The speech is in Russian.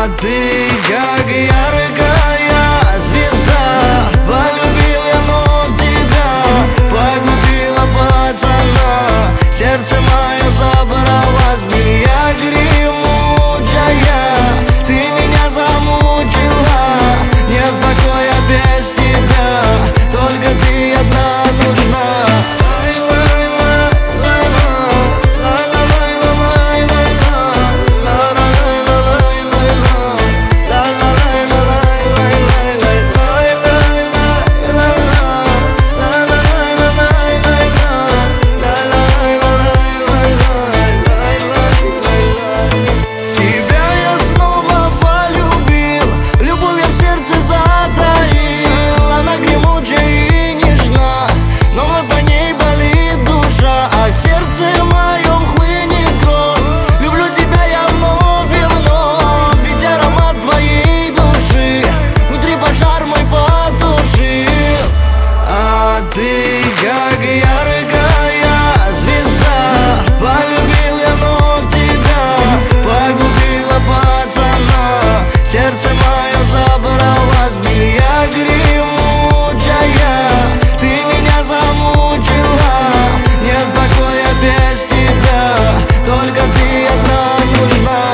ты как яркая звезда. Полюбил я вновь тебя, погубила пацана. Сердце мое забрала змея гремучая. Ты меня замучила, нет покоя без тебя. Только ты одна нужна. Ты как яркая звезда. Полюбил я вновь тебя, погубила пацана. Сердце мое забрала змея гремучая. Ты меня замучила, нет покоя без тебя. Только ты одна нужна.